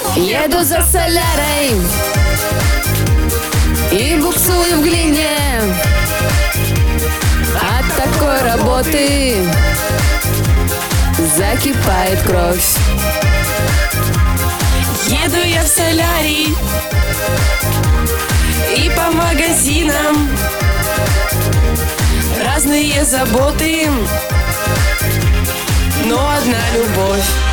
Еду за солярой и буксую в глине. От такой работы закипает кровь. Еду я в солярий и по магазинам. Разные заботы, но одна любовь.